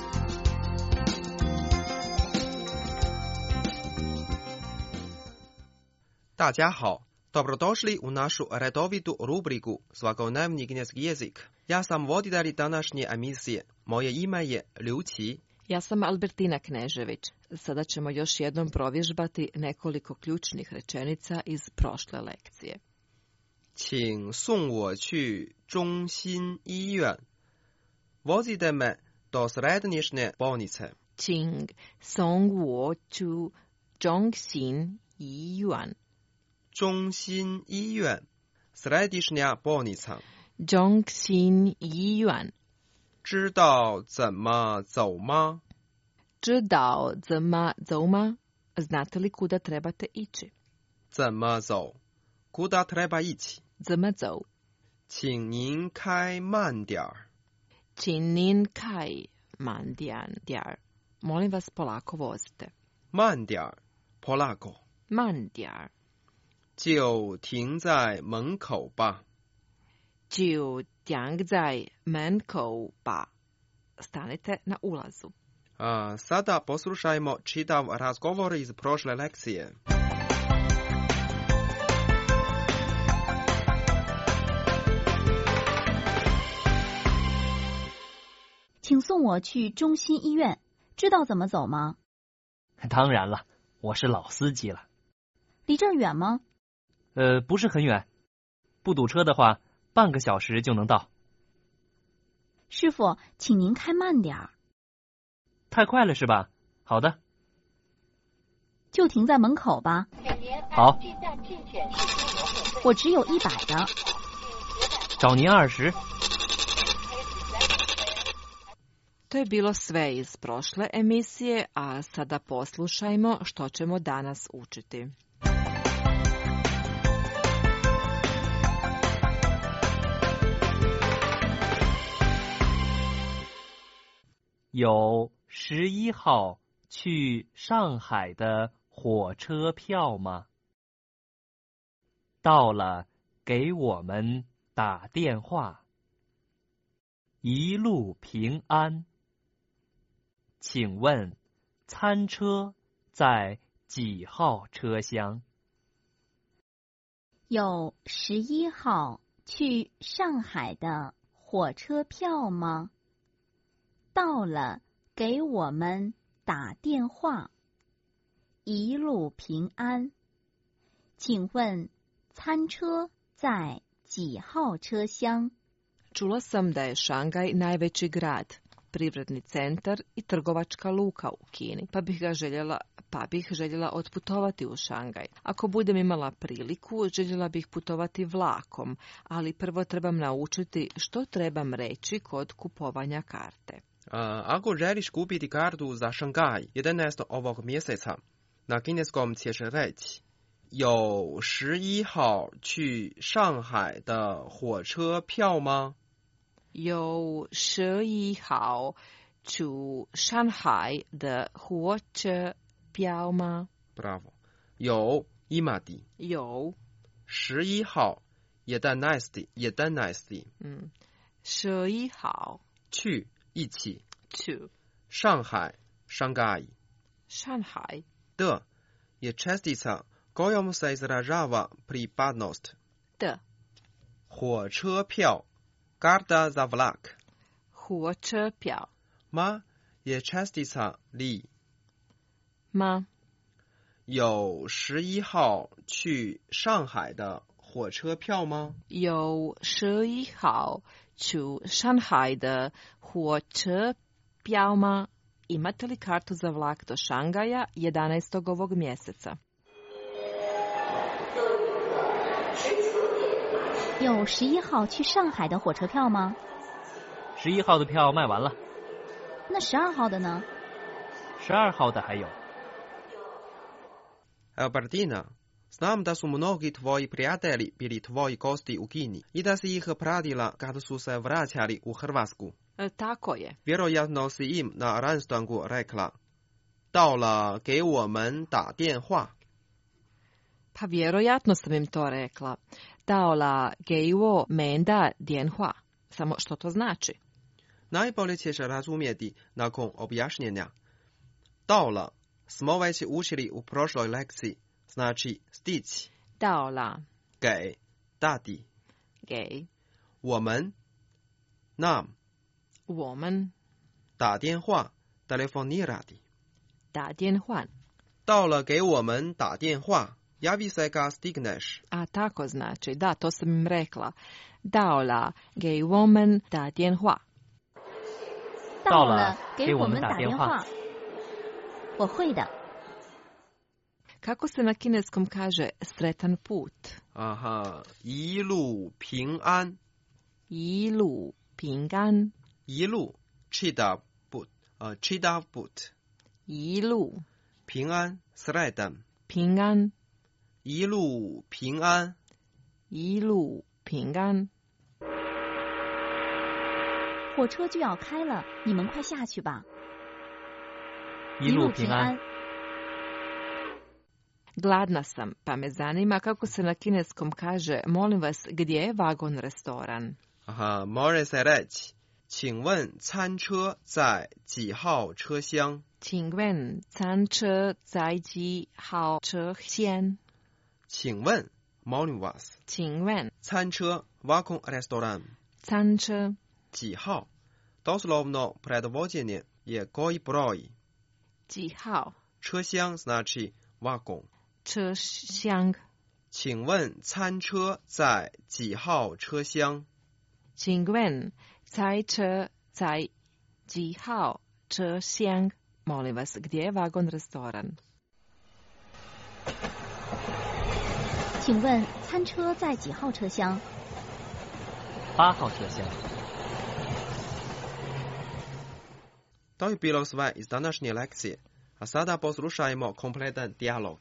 大家好, добродошли у нашу редовиту рубрику Svakodnevний кінеський язик. Ja sam voditelj današnje emisije. Moje ime je Ljuci. Ja sam Albertina Knežević. Sada ćemo još jednom provježbati nekoliko ključnih rečenica iz prošle lekcije. 请送我去中心医院. Vozite me do središnje bolnice. 请送我去中心医院. 中心医院 središnja bolnica. 中心医院. 知道怎么走吗? 知道怎么走吗? Znate li kuda trebate ići? 怎么走? Kuda treba ići? 怎么走? 请您开慢点儿. 请您开慢点儿. Molim vas polako vozite. 慢点儿 polako. 慢点儿. 就停在门口吧. 就停在门口吧. Stanite na ulazu. A, sada poslušajmo čitav razgovor iz prošle lekcije. 请送我去中心医院，知道怎么走吗？ 当然了，我是老司机了。 离这儿远吗？ 呃，不是很远，不堵车的话，半个小时就能到。 师傅，请您开慢点儿。 太快了是吧？好的。 就停在门口吧。 好。 我只有一百的。 找您二十。 To je bilo sve iz prošle emisije, a sada poslušajmo što ćemo danas učiti. 有十一号去上海的火车票吗？到了，给我们打电话。一路平安。 请问，餐车在几号车厢？ 有十一号去上海的火车票吗？到了，给我们打电话。一路平安。请问，餐车在几号车厢？ Čula sam da je Šangaj najveći grad, privredni centar i trgovačka luka u Kini, pa bih ga željela, pa bih željela otputovati u Šangaj. Ako budem imala priliku, željela bih putovati vlakom, ali prvo trebam naučiti što trebam reći kod kupovanja karte. A, ako želiš kupiti kartu za Šangaj jedanaestog ovog mjeseca, na kineskom ćeš reći 有十一号去上海的火车票吗？ 有十一号去上海的火车票吗？ Bravo. 有 imati. 有十一号 jedanaesti jedanaesti. 嗯，十一号去一起去上海 Shanghai 上海的 je čestica kojom se izražava pripadnost. D. 火车票 karta za vlak. 火车票 Ma je čestica li. Ma 有十一号去上海的火车票吗？ 有十一号去上海的火车票吗？ Imate li kartu za vlak do Šangaja jedanaestog ovog mjeseca? 有十一号去上海的火车票吗？ 十一号的票卖完了。 那十二号的呢？ 十二号的还有。 Albertina, znam da su mnogi tvoji prijatelji bili tvoji gosti u Kini i da si ih pratila kada su se vraćali u Hrvatsku. E, tako je. Vjerojatno si im na rastanku rekla 到了给我们打电话。 Pa vjerojatno sam im to rekla. Daola geiwo menda dienhua. Samo što to znači? Najbolje ćeš razumjeti nakon objašnjenja. 到了 smo već učili u prošloj lekciji, znači stići. Daola. 给 dati. 给我们 nam 我们打电话 telefonirati. 打电话到了给我们打电话 javi se ga stigneš. A tako znači, da, to sam im rekla. Daola geiwo men da dienhua. 到了，给我们打电话。我会的。 Kako se na kineskom kaže sretan put? Aha, 一路平安。 一路平安。 一路 čitav put, uh, čitav put. 一路平安 sretan. 平安。 一路平安。 一路平安。 火车就要开了，你们快下去吧。 一路平安。 Gladna sam, pa me zanima kako se na kineskom kaže, molim vas, gdje je vagon restoran? Aha, može se reći, 请问餐车在几号车厢？ 请问餐车在几号车厢？ 请问 molim vas。 请问餐车 Vakon restoran。 餐车几号 Doslovno predvođenje je koji broj。 几号车厢 znači vagon。 车厢。 请问餐车在几号车厢？ 请问餐车在几号车厢？Molim vas, gdje je vagon restoran? 请问餐车在几号车厢？ 八号车厢。 To je bilo sve iz današnje lekcije, a sada poslušajmo kompletan dijalog.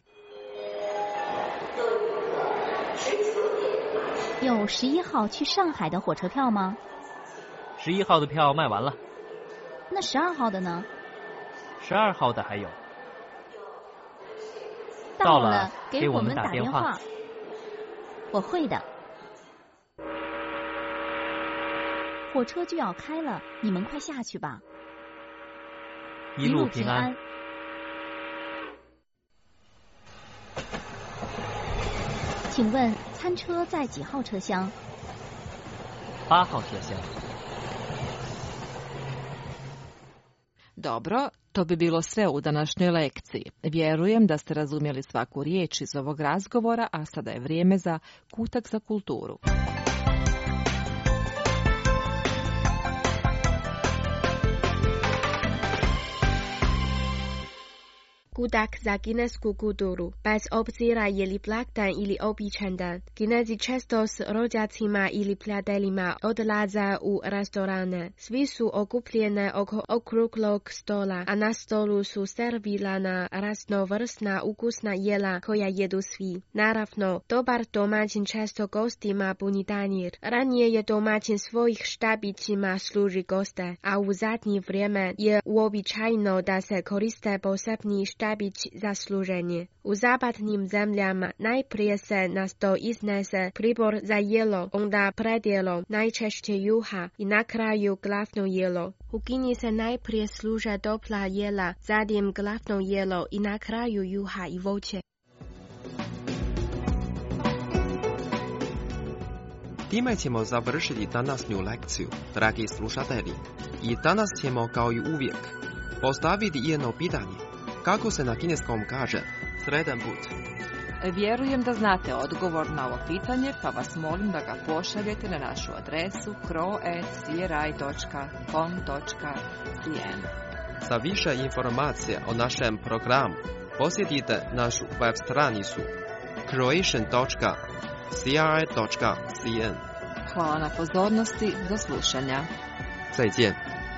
有十一号去上海的火车票吗？ 十一号的票卖完了。 那十二号的呢？ 十二号的还有。 到了， 给我们打电话。 我会的。火车就要开了，你们快下去吧。 一路平安。 请问餐车在几号车厢？ 八号车厢。 Dobro, to bi bilo sve u današnjoj lekciji. Vjerujem da ste razumjeli svaku riječ iz ovog razgovora, a sada je vrijeme za kutak za kulturu. Kutak za kinesku kulturu, bez obzira je li blagdan ili običan dan. Kinezi često s rođacima ili prijateljima odlaze u restorane. Svi su okupljeni oko okruglog stola, a na stolu su servirana raznovrsna ukusna jela koja jedu svi. Naravno, dobar domaćin često gostima puni tanjir. Ranije je domaćin svojih štabićima služi goste, a u zadnje vrijeme je uobičajeno da se koriste posebni štabić za služenje. U zapadnim zemljama najprije se na sto iznese pribor za jelo, onda predjelo, najčešće juha i na kraju glavno jelo. U Kini se najprije služe topla jela, zatim glavno jelo i na kraju juha i voće. Time ćemo završiti današnju lekciju, dragi slušatelji. I danas ćemo kao i uvijek postaviti jedno pitanje. Kako se na kineskom kaže sredan put? Vjerujem da znate odgovor na ovo pitanje, pa vas molim da ga pošaljete na našu adresu kro at c r i dot com dot c n. Za više informacija o našem programu posjetite našu web stranicu croatian dot c r i dot c n. Hvala na pozornosti, do slušanja. 再见。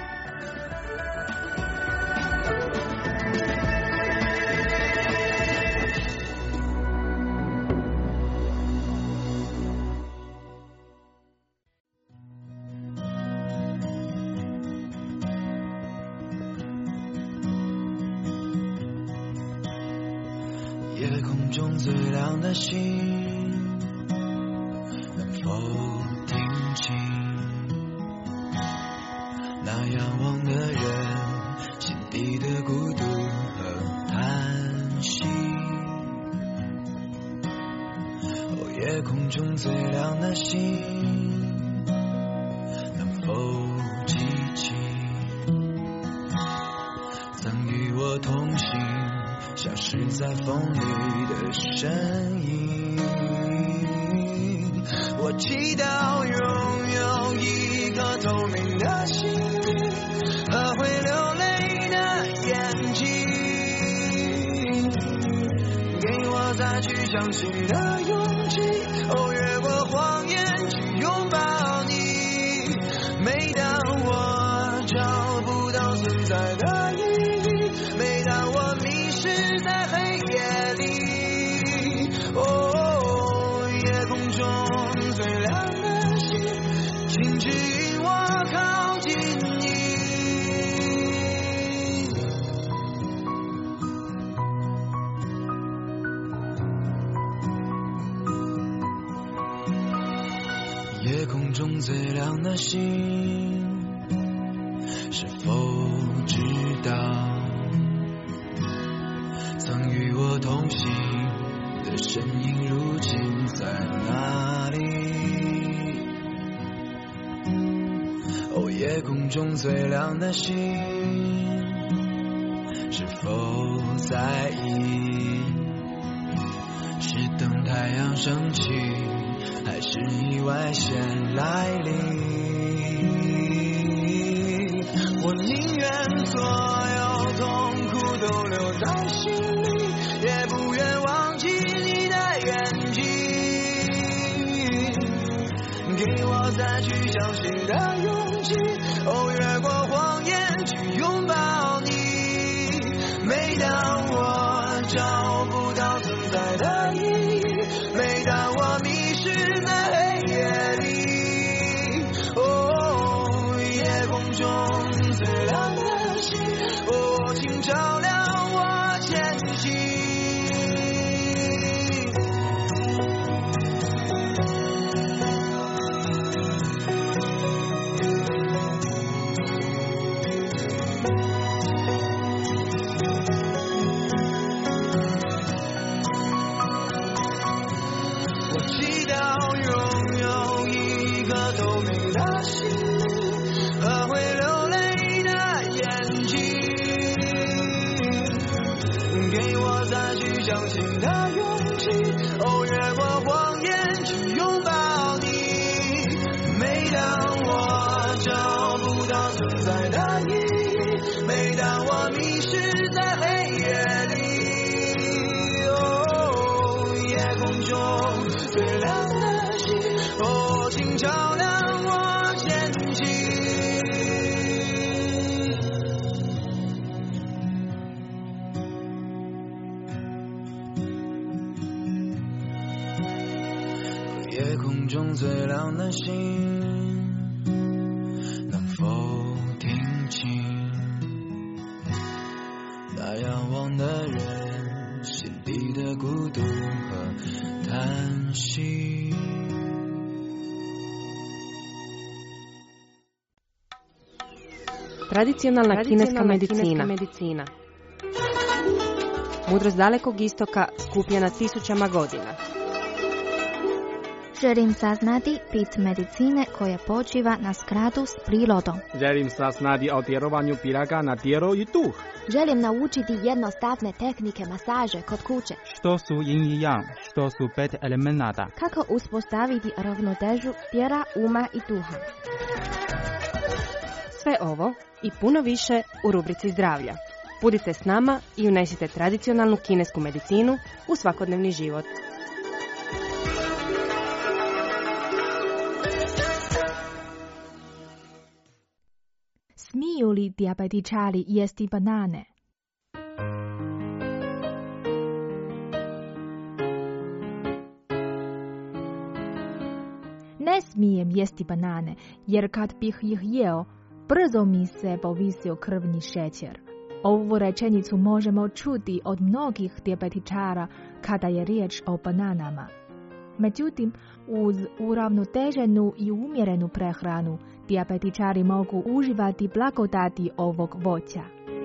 夜空中最亮的星，能否听清那仰望的人心底的孤独和叹息？哦，夜空中最亮的星，能否记起曾与我同行消失在风里的身影？我祈祷拥有一颗透明的心灵和会流泪的眼睛，给我再去相信的勇气，哦，越过谎言去拥抱你。每当我找不到存在的意义，每当我迷失在黑夜里，哦，夜空中最亮的星，请指引我靠近你。夜空中最亮的星， 是否知道曾与我同行的身影如今在哪里？哦，夜空中最亮的星是否在意？是等太阳升起，还是意外先来临？我宁愿所有痛苦都留在心里，也不愿忘记你的眼睛，给我再去相信的勇气，哦，越过谎言去拥抱你。每当我找不到存在的意义，每当我迷失在黑夜里，哦，夜空中最亮的星，哦，请照亮我前行。相信的勇气，哦，越过谎言去拥抱你。每当我找不到存在的意义，每当我迷失在黑夜里，哦，夜空中最亮的星，哦，请照亮我前行。夜空中最亮的星，能否听清那仰望的人心底的孤独和叹息 ？Tradicionalna kineska medicina. medicina. Mudrost dalekog istoka skupljena tisućama godina. Želim saznati bit medicine koja počiva na skladu s prirodom. Želim saznati o djelovanju piraga na tijelo i duh. Želim naučiti jednostavne tehnike masaže kod kuće. Što su yin i yang, što su pet elemenata. Kako uspostaviti ravnotežu tijela, uma i duha. Sve ovo i puno više u rubrici zdravlja. Budite s nama i unesite tradicionalnu kinesku medicinu u svakodnevni život. Smiju li dijabetičari jesti banane? Ne smijem jesti banane, jer kad bih ih jeo, brzo mi se povisio krvni šećer. Ovu rečenicu možemo čuti od mnogih dijabetičara kada je riječ o bananama. Međutim, uz uravnoteženu i umjerenu prehranu, dijabetičari mogu uživati blagodati ovog voća.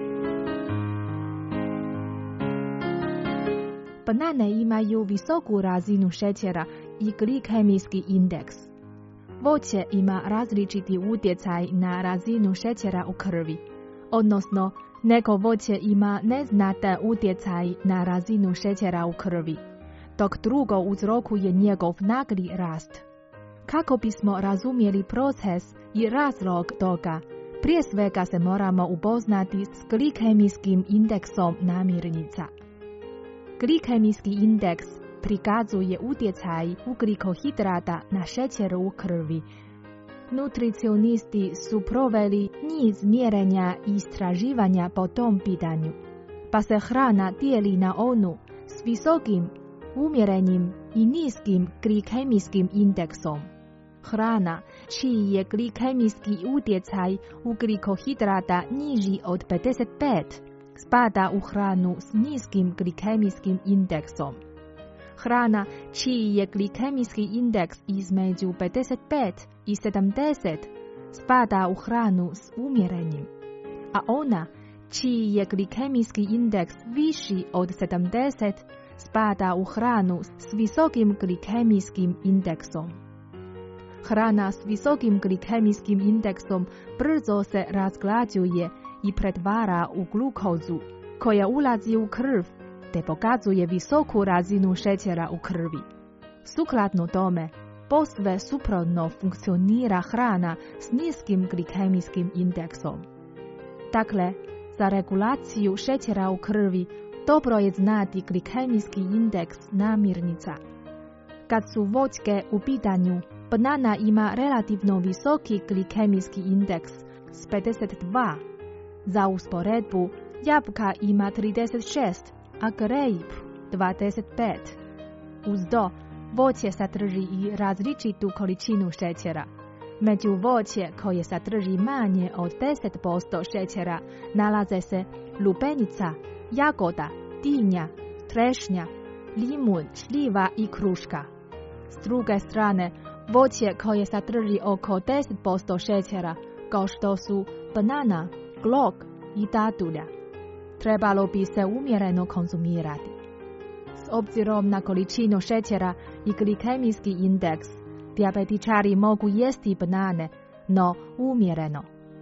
Banane imaju visoku razinu šećera i glikemijski indeks. Voće ima različiti utjecaj na razinu šećera u krvi, odnosno neko voće ima neznatan utjecaj na razinu šećera u krvi, dok drugo uzrokuje njegov nagli rast. Kako bismo razumjeli proces i razlog toga, prije svega se moramo upoznati s glikemijskim indeksom namirnica. Glikemijski indeks prikazuje utjecaj ugljikohidrata na šećer u krvi. Nutricionisti su proveli niz mjerenja i istraživanja po tom pitanju, pa se hrana dijeli na onu s visokim, umjerenim i niskim glikemijskim indeksom. Hrana čiji je glikemijski utjecaj ugljikohidrata niži od pedeset pet spada u hranu s niskim glikemijskim indeksom. Hrana čiji je glikemijski indeks između pedeset pet i sedamdeset spada u hranu s umjerenim. a ona, čiji je glikemijski indeks viši od sedamdeset, spada u hranu s visokim glikemijskim indeksom. Hrana s visokim glikemijskim indeksom brzo se razglađuje i pretvara u glukozu, koja ulazi u krv te pokazuje visoku razinu šećera u krvi. Sukladno tome, posve suprotno funkcionira hrana s niskim glikemijskim indeksom. Dakle, za regulaciju šećera u krvi dobro je znati glikemijski indeks namirnica. Kad su voćke u pitanju, banana ima relativno visoki glikemijski indeks s pedeset dva. Za usporedbu, jabuka ima trideset šest, a grape dvadeset pet. Uz to, voće sadrži i različitu količinu šećera. Među voće koje sadrži manje od deset posto šećera nalaze se lubenica, jagoda, dinja, trešnja, limun, šljiva i kruška. S druge strane, voće koje sadrži oko deset posto šećera, kao što su banana, glog i dadulja, trebalo bi se umjereno konzumirati. S obzirom na količinu šećera i glikemijski indeks, dijabetičari mogu jesti banane, no umjereno.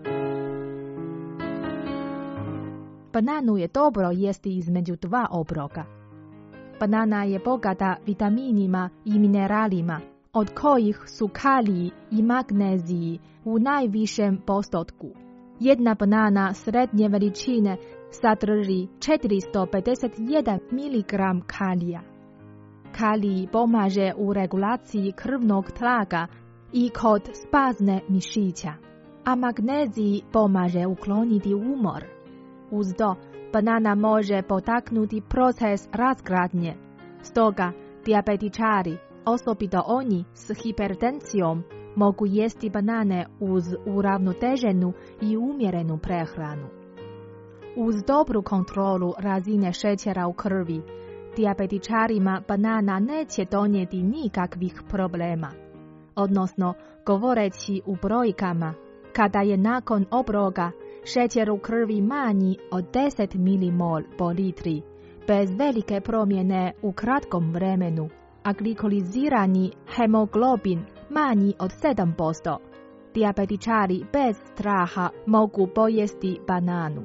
Bananu je dobro jesti između dva obroka. Banana je bogata vitaminima i mineralima, od kojih su kalij i magneziji u najvišem postotku. Jedna banana srednje veličine sadrži četiristo pedeset jedan miligram kalija. Kalij pomaže u regulaciji krvnog tlaga i kod spazne mišića, a magnezij pomaže ukloniti umor. Uz to, banana može potaknuti proces razgradnje. Stoga, dijabetičari, osobito oni s hipertenzijom, mogu jesti banane uz uravnoteženu i umjerenu prehranu. Uz dobru kontrolu razine šećera u krvi, dijabetičarima banana neće donijeti nikakvih problema. Odnosno, govoreći u brojkama, kada je nakon obroka šećer u krvi manji od deset milimol po litri, bez velike promjene u kratkom vremenu, a glikolizirani hemoglobin manji od sedam posto, dijabetičari bez straha mogu pojesti bananu.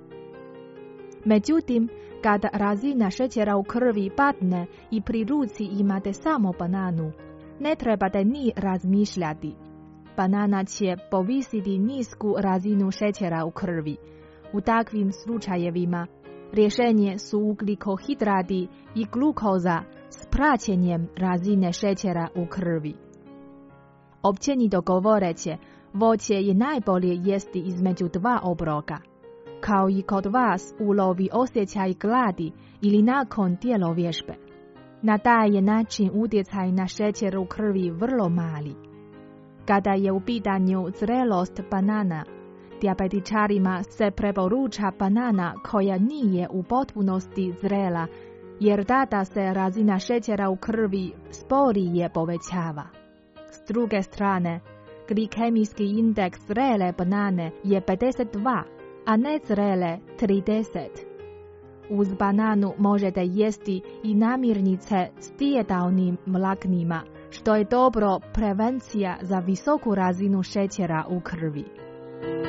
Međutim, kad razina šećera u krvi padne i pri ruci imate samo bananu, ne trebate ni razmišljati. Banana će povisiti nisku razinu šećera u krvi. U takvim slučajevima, rješenje su ugljikohidrati i glukoza s praćenjem razine šećera u krvi. Općenito govoreće, voće je najbolje jesti između dva obroka. Kao i kod vas ulovi osjećaj gladi ili nakon tjelovježbe. Na taj je način utjecaj na šećer u krvi vrlo mali. Kada je u pitanju zrelost banana, dijabetičarima se preporuča banana koja nije u potpunosti zrela, jer tada se razina šećera u krvi sporije povećava. S druge strane, glikemijski indeks zrele banane je pedeset dva, a nezrele trideset. Uz bananu možete jesti i namirnice s dijetalnim vlaknima, što je dobro prevencija za visoku razinu šećera u krvi.